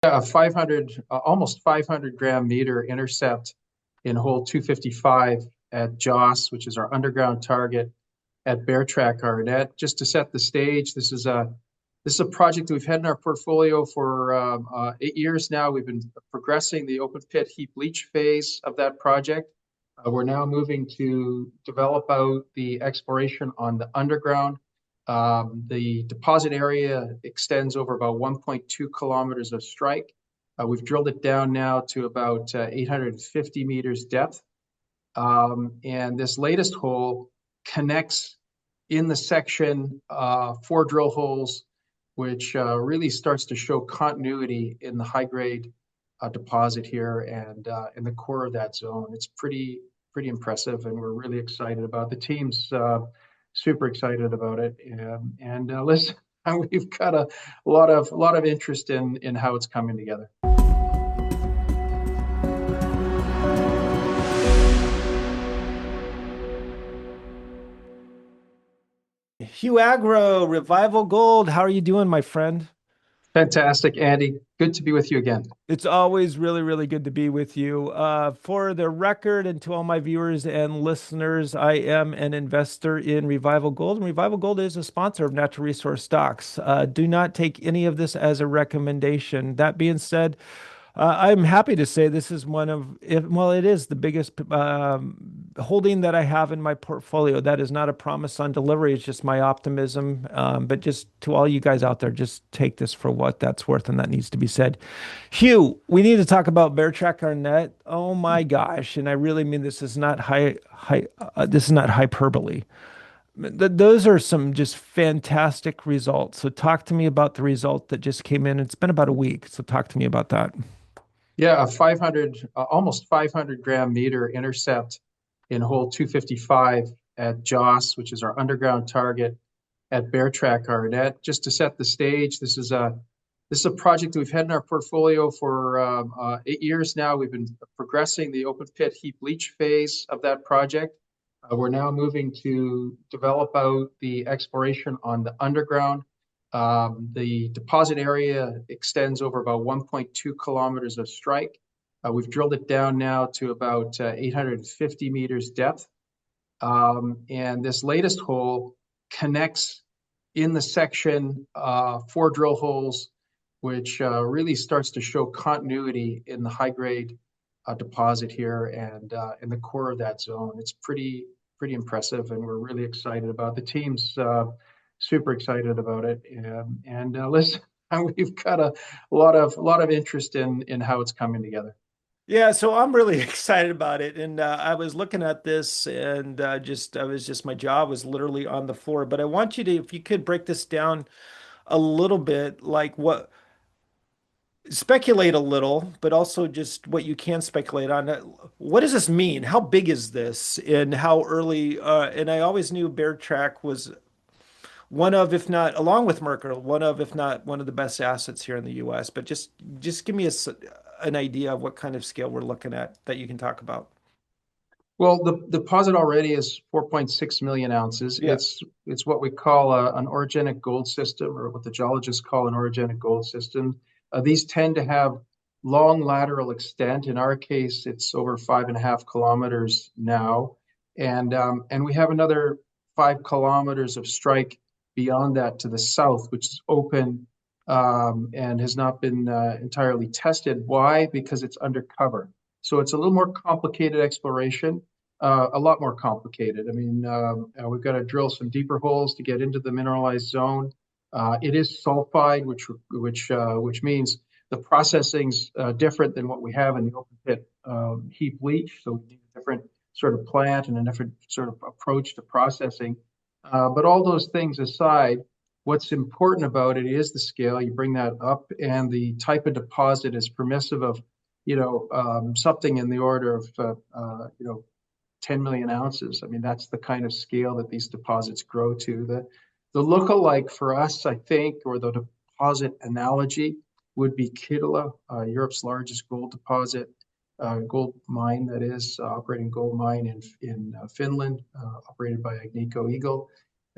Yeah, a 500, almost 500 gram meter intercept in hole 255 at Joss, which is our underground target at Bear Track Arnett. Just to set the stage, this is a project that we've had in our portfolio for 8 years now. We've been progressing the open pit heap leach phase of that project. We're now moving to develop out the exploration on the underground. The deposit area extends over about 1.2 kilometers of strike. We've drilled it down now to about 850 meters depth. And this latest hole connects in the section 4 drill holes, which really starts to show continuity in the high grade deposit here and in the core of that zone. It's pretty impressive, and we're really excited about it. The team's super excited about it, and listen, we've got a lot of interest in how it's coming together. Hugh Agro, Revival Gold. How are you doing, my friend? Fantastic, Andy. Good to be with you again. It's always really, really good to be with you. For the record, and to all my viewers and listeners, I am an investor in Revival Gold, and Revival Gold is a sponsor of Natural Resource Stocks. Do not take any of this as a recommendation. That being said, I'm happy to say this is it is the biggest holding that I have in my portfolio. That is not a promise on delivery. It's just my optimism. But just to all you guys out there, just take this for what that's worth, and that needs to be said. Hugh, we need to talk about Bear Track Arnett. Oh my gosh. And I really mean this is not this is not hyperbole. Those are some just fantastic results. So talk to me about the result that just came in. It's been about a week. So talk to me about that. Yeah, a 500, almost 500 gram meter intercept in hole 255 at Joss, which is our underground target at Bear Track Arnett. Just to set the stage, this is a project that we've had in our portfolio for 8 years now. We've been progressing the open pit heap leach phase of that project. We're now moving to develop out the exploration on the underground. The deposit area extends over about 1.2 kilometers of strike. We've drilled it down now to about 850 meters depth. And this latest hole connects in the section 4 drill holes, which really starts to show continuity in the high grade deposit here and in the core of that zone. It's pretty impressive, and we're really excited about it. The team's super excited about it, and listen, we've got a lot of interest in how it's coming together. Yeah, so I'm really excited about it. And I was looking at this and my jaw was literally on the floor. But I want you to, if you could break this down a little bit, speculate a little, but also just what you can speculate on. What does this mean? How big is this? And how early? And I always knew Bear Track was one of, if not, along with Merkel, one of, if not, one of the best assets here in the U.S. But just give me an idea of what kind of scale we're looking at that you can talk about. Well, the deposit already is 4.6 million ounces. Yeah. It's what we call an orogenic gold system, or what the geologists call an orogenic gold system. These tend to have long lateral extent. In our case, it's over 5.5 kilometers now, and we have another 5 kilometers of strike beyond that to the south, which is open and has not been entirely tested. Why? Because it's undercover. So it's a little more complicated exploration, a lot more complicated. I mean, we've got to drill some deeper holes to get into the mineralized zone. It is sulfide, which means the processing's different than what we have in the open pit heap leach. So we need a different sort of plant and a different sort of approach to processing. But all those things aside, what's important about it is the scale. You bring that up, and the type of deposit is permissive of, something in the order of, 10 million ounces. I mean, that's the kind of scale that these deposits grow to. The lookalike for us, I think, or the deposit analogy would be Kittilä, Europe's largest gold deposit, gold mine, that is, operating gold mine in Finland, operated by Agnico Eagle.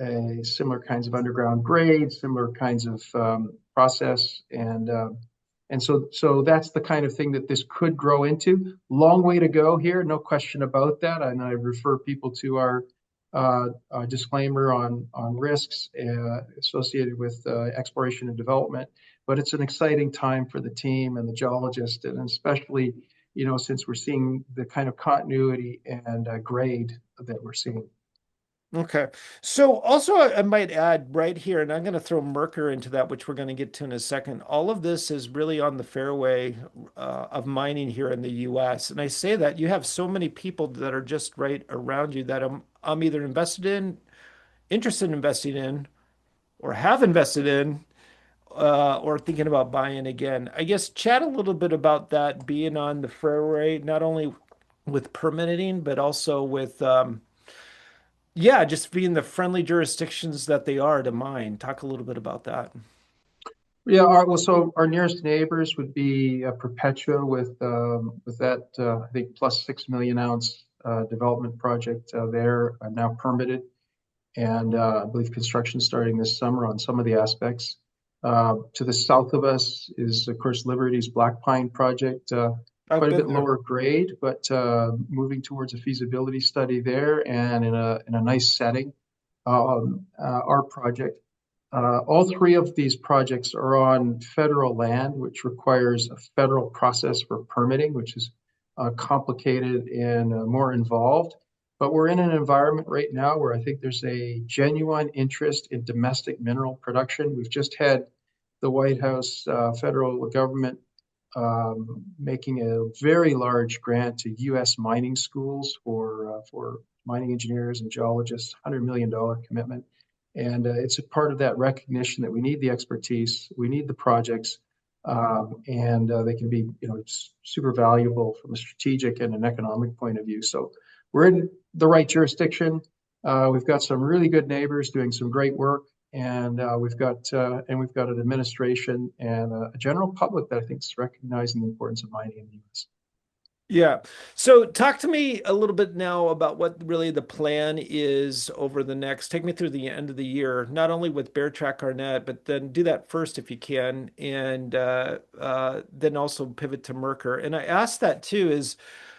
Similar kinds of underground grades, similar kinds of process, and And so that's the kind of thing that this could grow into. Long way to go here, no question about that. And I refer people to our disclaimer on risks associated with exploration and development. But it's an exciting time for the team and the geologist, and especially, since we're seeing the kind of continuity and grade that we're seeing. Okay. So also I might add right here, and I'm going to throw Mercer into that, which we're going to get to in a second. All of this is really on the fairway of mining here in the US. And I say that you have so many people that are just right around you that I'm either invested in, interested in investing in, or have invested in, or thinking about buying again. I guess chat a little bit about that being on the fairway, not only with permitting, but also with yeah, just being the friendly jurisdictions that they are to mine. Talk a little bit about that. Yeah, so our nearest neighbors would be Perpetua with that I think plus 6 million ounce development project there now permitted, and I believe construction starting this summer on some of the aspects. To the south of us is, of course, Liberty's Black Pine project, I've quite a been bit there. lower grade, but moving towards a feasibility study there and in a nice setting. Our project. All three of these projects are on federal land, which requires a federal process for permitting, which is complicated and more involved. But we're in an environment right now where I think there's a genuine interest in domestic mineral production. We've just had the White House, federal government making a very large grant to U.S. mining schools for mining engineers and geologists, $100 million commitment. And it's a part of that recognition that we need the expertise, we need the projects, and they can be, super valuable from a strategic and an economic point of view. So we're in the right jurisdiction. We've got some really good neighbors doing some great work, and we've got an administration and a general public that I think is recognizing the importance of mining in the U.S. Yeah. So talk to me a little bit now about what really the plan is over the next, take me through the end of the year, not only with Bear Track Arnett, but then do that first if you can, and then also pivot to Mercer. And I asked that too is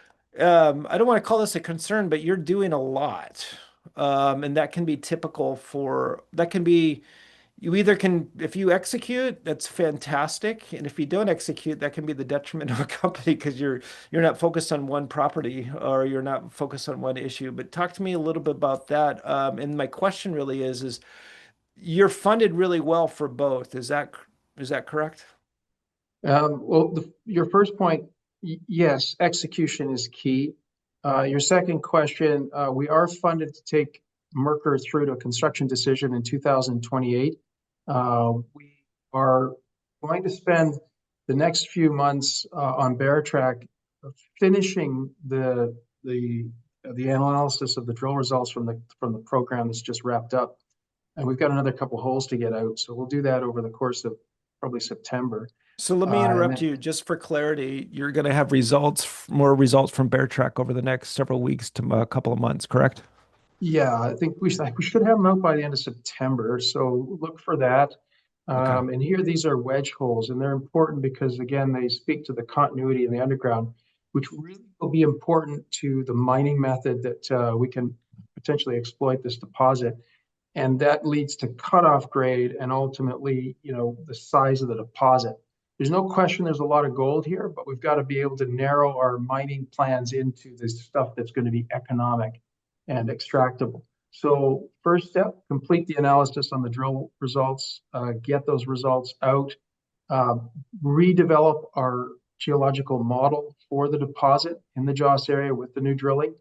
I don't want to call this a concern, but you're doing a lot. And that can be typical for, that can be, you either can, if you execute, that's fantastic. And if you don't execute, that can be the detriment of a company because you're not focused on one property or you're not focused on one issue. But talk to me a little bit about that. And my question really is you're funded really well for both. Is that correct? Well, your first point, yes, execution is key. Your second question, we are funded to take Mercer through to a construction decision in 2028. We are going to spend the next few months on Bear Track finishing the analysis of the drill results from the program that's just wrapped up, and we've got another couple holes to get out. So we'll do that over the course of probably September. So let me And interrupt then you just for clarity. You're going to have more results from Bear Track over the next several weeks to a couple of months, correct? Yeah, I think we should have them out by the end of September. So look for that. Okay. And here, these are wedge holes, and they're important because, again, they speak to the continuity in the underground, which really will be important to the mining method that we can potentially exploit this deposit. And that leads to cutoff grade and ultimately, the size of the deposit. There's no question there's a lot of gold here, but we've got to be able to narrow our mining plans into the stuff that's going to be economic and extractable. So first step, complete the analysis on the drill results, get those results out, uh, redevelop our geological model for the deposit in the Joss area with the new drilling.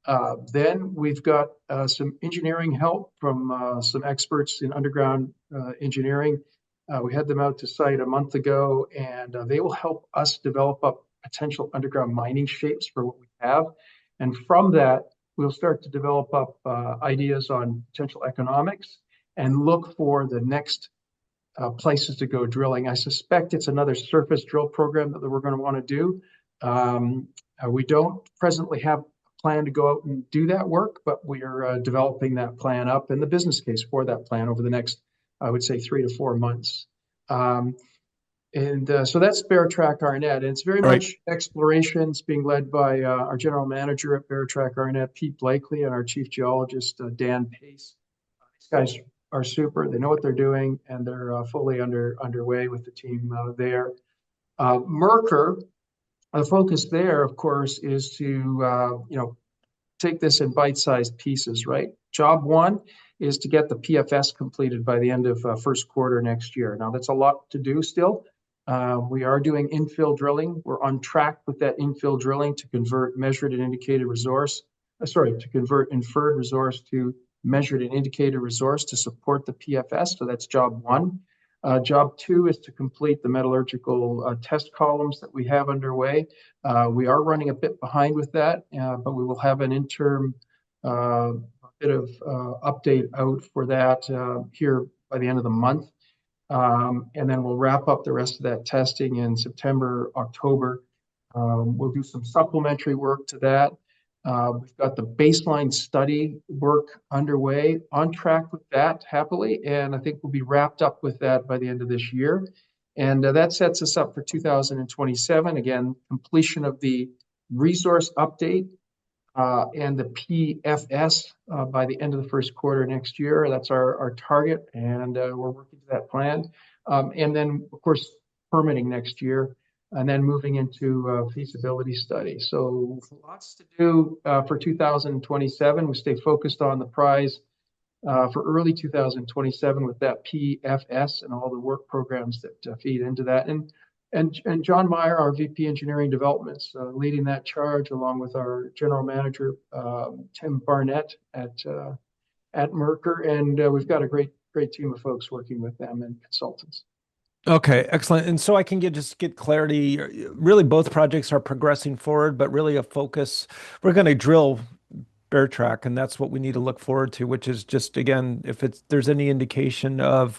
Then we've got some engineering help from some experts in underground engineering. We had them out to site a month ago, and they will help us develop up potential underground mining shapes for what we have. And from that, we'll start to develop up ideas on potential economics and look for the next places to go drilling. I suspect it's another surface drill program that we're going to want to do. We don't presently have a plan to go out and do that work, but we are developing that plan up and the business case for that plan over the next, I would say, 3 to 4 months. Um, So that's Bear Track Arnett. And it's very Right. much exploration. It's being led by our general manager at Bear Track Arnett, Pete Blakely, and our chief geologist, Dan Pace. These guys are super. They know what they're doing, and they're fully underway with the team there. Mercer, the focus there, of course, is to take this in bite-sized pieces, right? Job one is to get the PFS completed by the end of first quarter next year. Now, that's a lot to do still. We are doing infill drilling. We're on track with that infill drilling to convert measured and indicated resource, to convert inferred resource to measured and indicated resource to support the PFS. So that's job one. Job two is to complete the metallurgical test columns that we have underway. We are running a bit behind with that, but we will have an interim bit of update out for that here by the end of the month. And then we'll wrap up the rest of that testing in September, October. We'll do some supplementary work to that. We've got the baseline study work underway, on track with that happily, and I think we'll be wrapped up with that by the end of this year. And that sets us up for 2027. Again, completion of the resource update and the PFS by the end of the first quarter next year. That's our target, and we're working to that plan. And then, of course, permitting next year, and then moving into feasibility study. So lots to do for 2027. We stay focused on the prize for early 2027 with that PFS and all the work programs that feed into that. And John Meyer, our VP Engineering Developments, leading that charge along with our General Manager, Tim Barnett at Mercer. And we've got a great team of folks working with them and consultants. Okay, excellent. And so I can get clarity. Really, both projects are progressing forward, but really a focus. We're going to drill Bear Track, and that's what we need to look forward to, which is just, again, if there's any indication of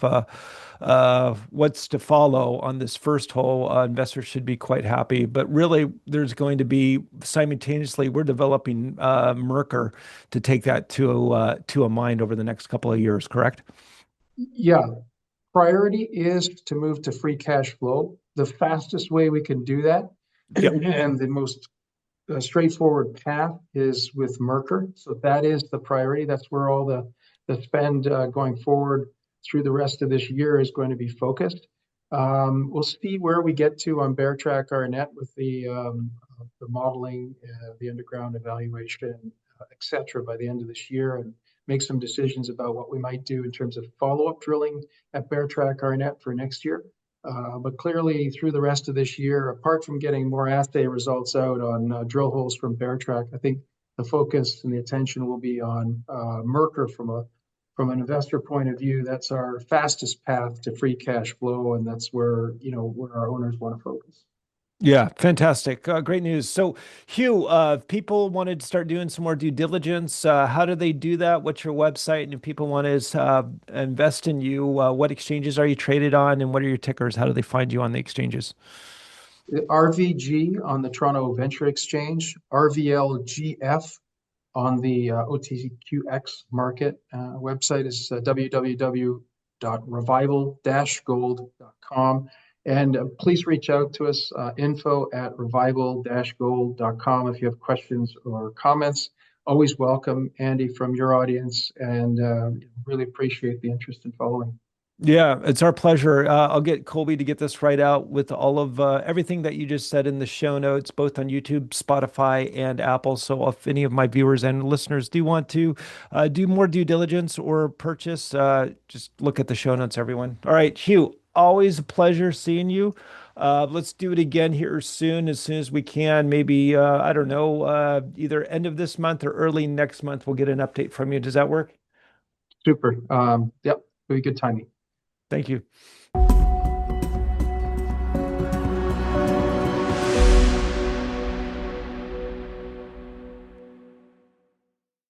what's to follow on this first hole, investors should be quite happy. But really, there's going to be simultaneously, we're developing Mercer to take that to a mine over the next couple of years, correct? Yeah. Priority is to move to free cash flow. The fastest way we can do that, and the most straightforward path, is with Mercer. So that is the priority. That's where all the spend going forward through the rest of this year is going to be focused. We'll see where we get to on Bear Track Arnett with the modeling, the underground evaluation, et cetera, by the end of this year, and make some decisions about what we might do in terms of follow-up drilling at Bear Track Arnett for next year. But clearly, through the rest of this year, apart from getting more assay results out on drill holes from Bear Track, I think the focus and the attention will be on Mercer from an investor point of view. That's our fastest path to free cash flow, and that's where our owners want to focus. Yeah, fantastic. Great news. So, Hugh, if people wanted to start doing some more due diligence, how do they do that? What's your website? And if people want to invest in you, what exchanges are you traded on, and what are your tickers? How do they find you on the exchanges? RVG on the Toronto Venture Exchange, RVLGF on the OTCQX market. Website is www.revival-gold.com. And please reach out to us, info@revival-gold.com if you have questions or comments. Always welcome, Andy, from your audience, and really appreciate the interest in following. Yeah, it's our pleasure. I'll get Colby to get this right out with all of everything that you just said in the show notes, both on YouTube, Spotify, and Apple. So if any of my viewers and listeners do want to do more due diligence or purchase, just look at the show notes, everyone. All right, Hugh, always a pleasure seeing you. Let's do it again here soon as we can. Maybe, I don't know, either end of this month or early next month, we'll get an update from you. Does that work? Super. Yep, very good timing. Thank you.